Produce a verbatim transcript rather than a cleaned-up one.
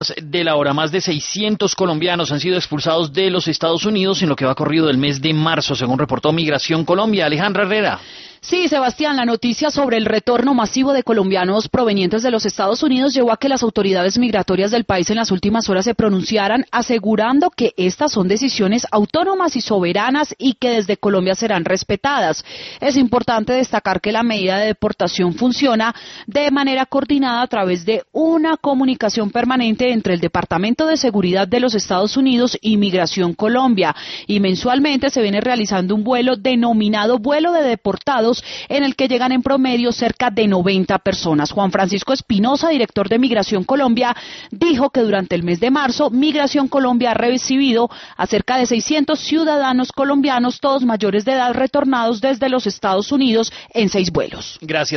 de la hora, más de seiscientos colombianos han sido expulsados de los Estados Unidos en lo que va corrido del mes de marzo, según reportó Migración Colombia. Alejandra Herrera. Sí, Sebastián, la noticia sobre el retorno masivo de colombianos provenientes de los Estados Unidos llevó a que las autoridades migratorias del país en las últimas horas se pronunciaran asegurando que estas son decisiones autónomas y soberanas y que desde Colombia serán respetadas. Es importante destacar que la medida de deportación funciona de manera coordinada a través de una comunicación permanente entre el Departamento de Seguridad de los Estados Unidos y Migración Colombia, y mensualmente se viene realizando un vuelo denominado vuelo de deportados en el que llegan en promedio cerca de noventa personas. Juan Francisco Espinosa, director de Migración Colombia, dijo que durante el mes de marzo Migración Colombia ha recibido a cerca de seiscientos ciudadanos colombianos, todos mayores de edad, retornados desde los Estados Unidos en seis vuelos. Gracias.